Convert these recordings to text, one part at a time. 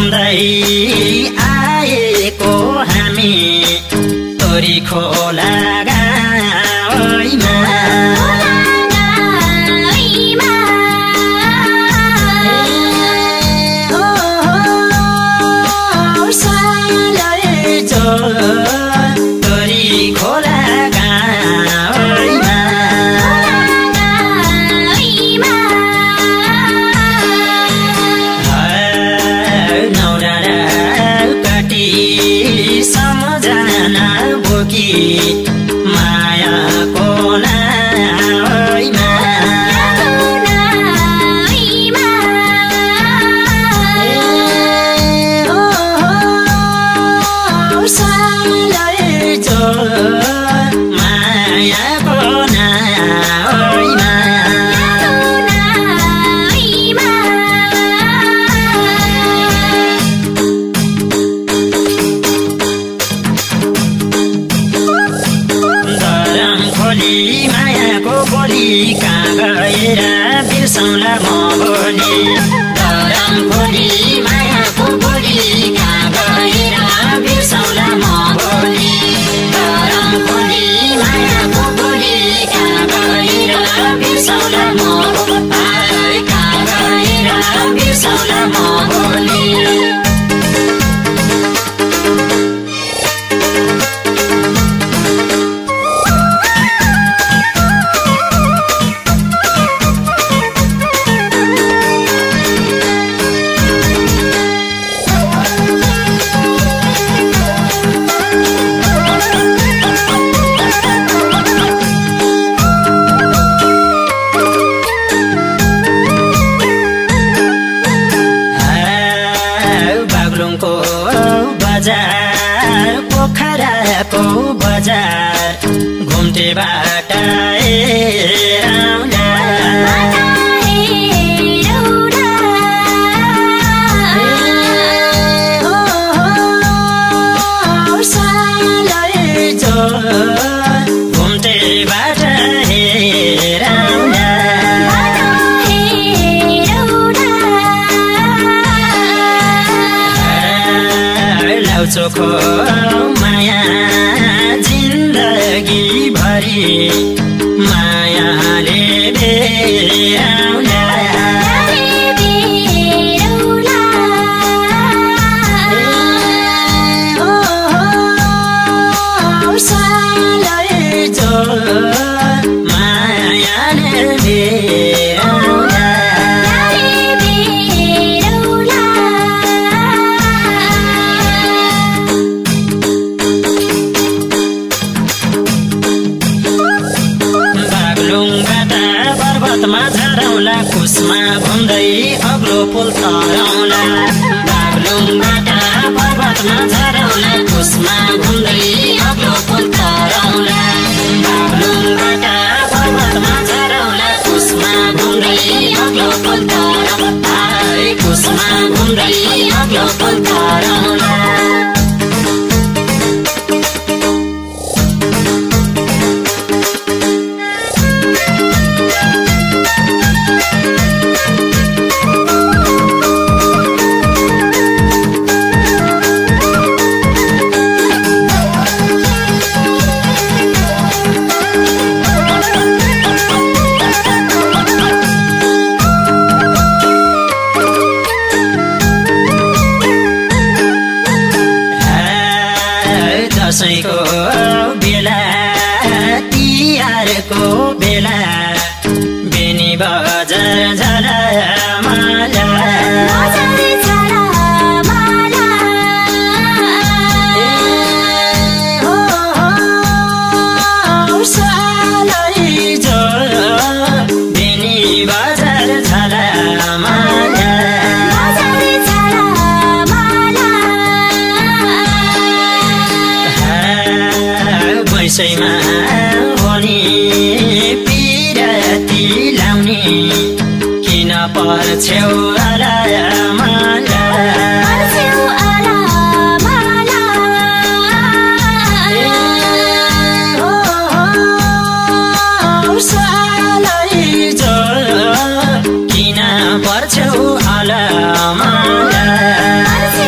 घुम्दै आएको हामी तोरी खोला गाउँमा मायाको नाइमा मायाको बोली कहाँ गएर बिर्सौँला म भोलि धरम खोली मायाको बोली कहाँ गएर बिर्सौँला म भोलि धरम खोली मायाको बोली कहाँ गएर बिर्सौँला म कहाँ गएर बिर्सौँला म भोलि बजार पोखराको बजार घुम्टेबाट चोखो माया जिन्दगी भरि मायाले बेराउला कुसमा घुम्दै अग्लो पुल तराउला बागलुङबाट पर्वतमा झरौला कुसमा घुम्दै अग्लो पुल तराउला बागलुङबाट पर्वतमा झरौला कुसमा घुम्दै अग्लो पुल तराउला कुसमा घुम्दै अग्लो पुल तराउला दसैँको बेला तिहारको बेला बेनी बजार झला माला बेनी बजार झला माला वैसैमा होनी पिराती लाउने किन पर्छौ आला माला किन पर्छौ आला माला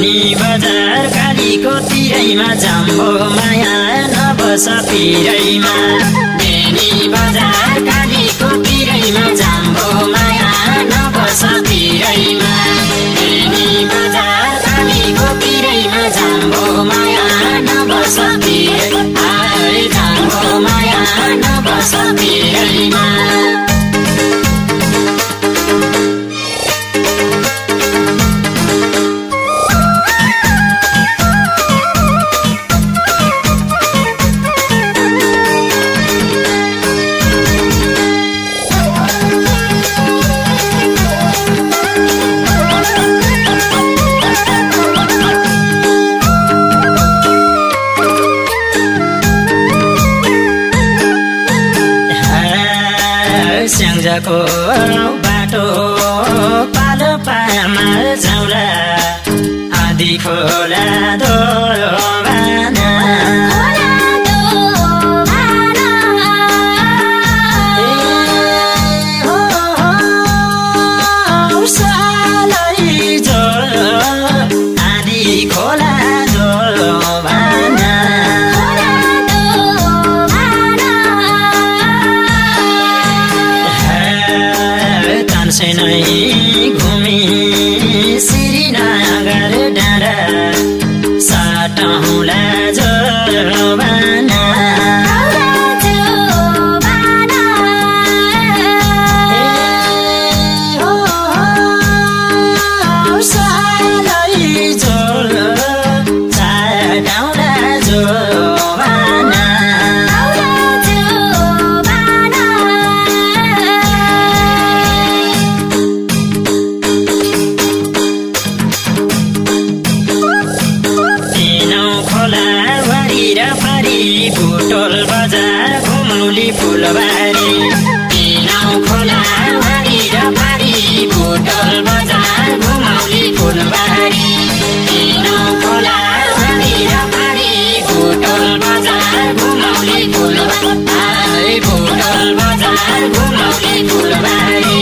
बेनी बजार कालीको तिरैमा जाम्बो माया नबस पिरैमा बेनी बजार कालीको तिरैमा जाम्बो माया नबस पिरैमा बेनी बजार कालीको तिरैमा जाम्बो माया नबस पिरैमा जाम्बो माया नबस पिरैमा स्याङ्जाको बाटो पालो पामा जाउँला आधी खोला दोबाना सालै जोलो आधी खोला दोबाना नै घुमी श्रीनगर डाँडा साटौँला जोबाना सालै जोलो साटौँला जोबाना बुटोल बजार घुमौली फुलबारी तिनौ खोला वारी र पारी बुटोल बजार घुमौली फुलबारी तिनौ खोला वारी र पारी बुटोल बजार घुमौली फुलबारी बुटोल बजार घुमौली फुलबारी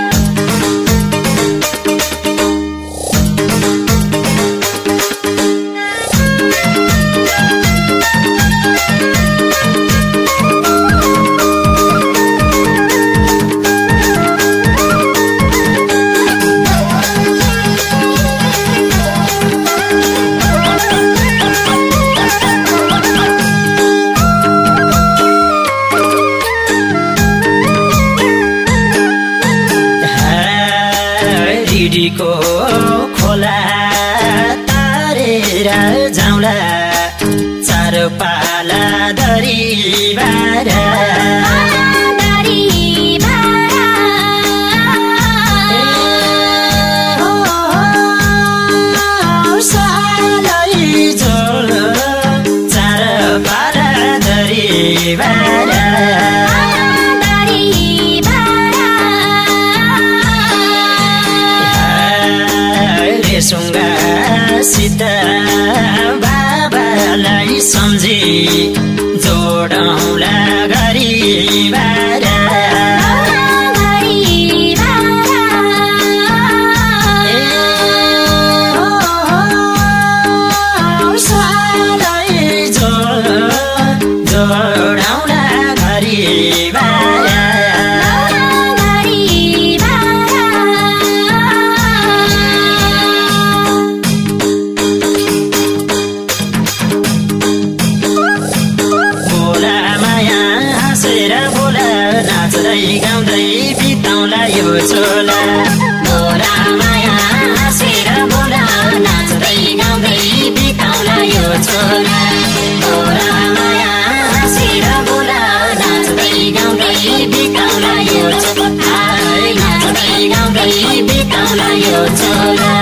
रिडीको खोला तारेर जाउँला चार पाला दरिबार सालै जोलो चार पाला दरिबार सुङ्गा सीता बाबालाई सम्झी जोडौँला गरिबार सालै जोलो जोडौँला गरिबार गाउँदै बिताउँला यो चोला मोरा माया हाँसेर बोला नाच्दै गाउँदै बिताउँला यो चोला मोरा माया हाँसेर बोला नाच्दै गाउँदै बिताउँला यो चोला नाच्दै गाउँदै बिताउँला यो चोला